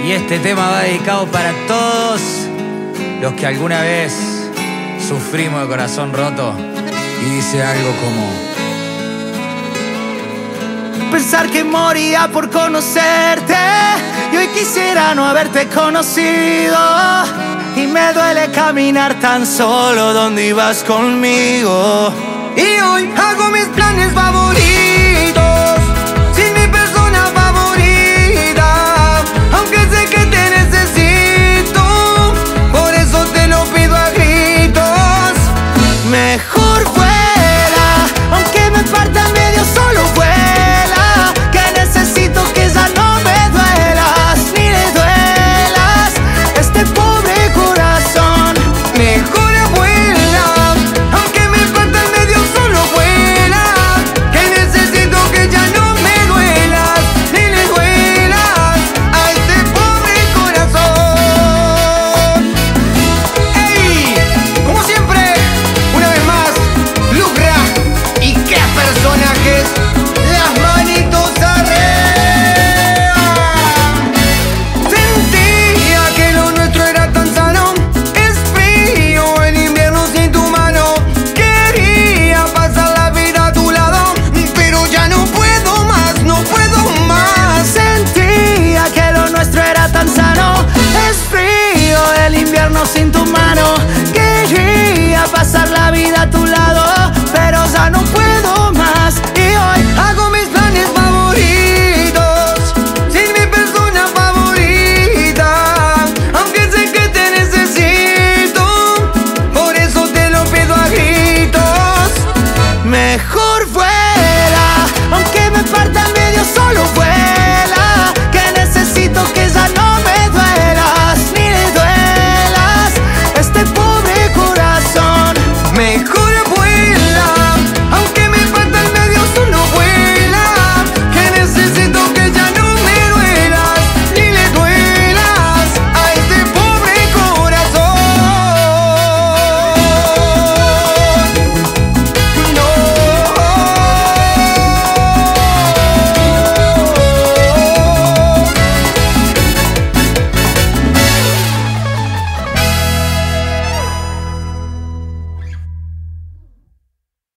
Y este tema va dedicado para todos los que alguna vez sufrimos de corazón roto. Y dice algo como: pensar que moría por conocerte y hoy quisiera no haberte conocido. Y me duele caminar tan solo donde ibas conmigo. Y hoy hago mis planes favoritos sin mi persona favorita, aunque sé que te necesito, por eso te lo pido a gritos. Mejor vuela, aunque me parta en medio, solo vuela, que necesito que ya no me duelas ni le duelas este pobre corazón. Mejor vuela, aunque me parta en medio, solo vuela, que necesito que ya no me duelas ni le duelas a este pobre corazón. ¡Ey! Como siempre, una vez más, Lucra. ¿Y qué personajes? Las manitos arriba. Sentía que lo nuestro era tan sano. Es frío el invierno sin tu mano. Quería pasar la vida a tu lado, pero ya no puedo más, no puedo más. Sentía que lo nuestro era tan sano. Es frío el invierno sin tu mano.